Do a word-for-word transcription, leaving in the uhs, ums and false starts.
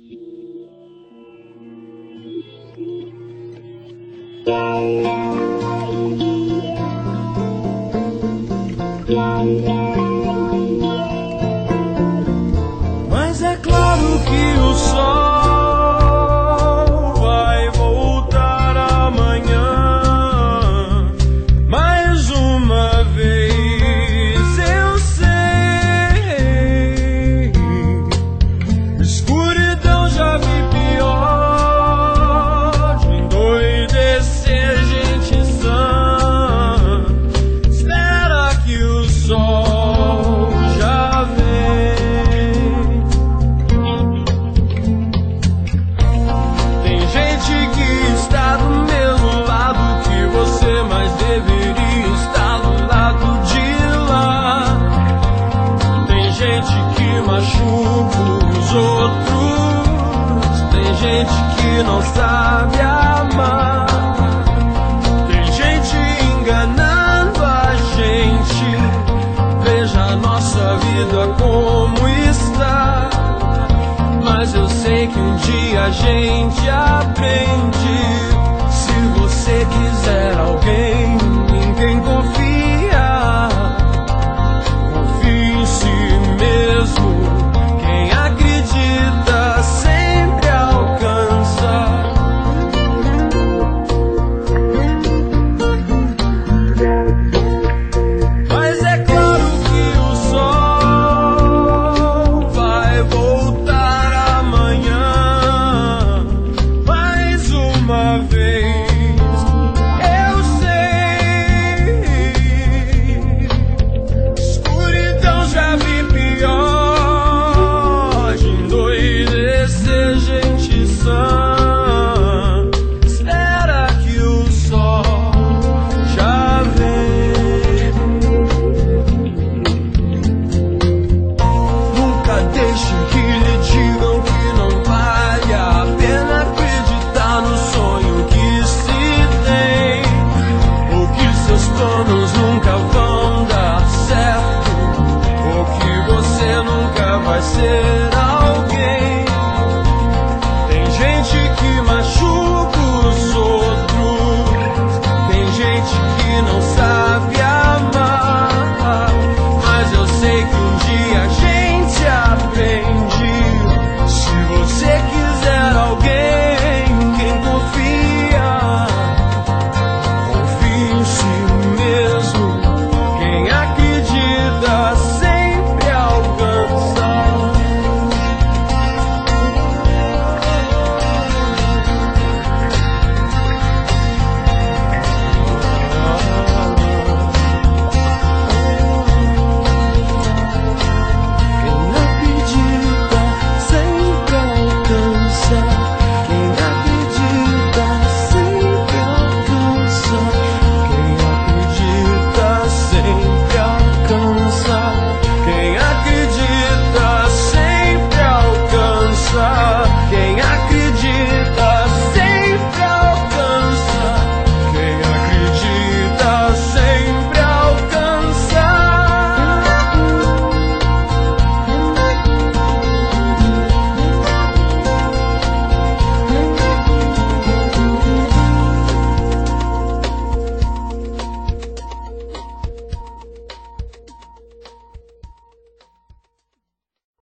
Mas é claro que o sol vai voltar amanhã. Mais uma vez eu sei, escuridão já vi pior, de endoidecer gente sã. Espera que o sol já vem. Tem gente que está do mesmo lado que você, mas deveria estar do lado de lá. Tem gente que machuca os outros, tem gente que não sabe amar. Tem gente enganando a gente. Veja a nossa vida como está. Mas eu sei que um dia a gente aprende. Se você quiser alguém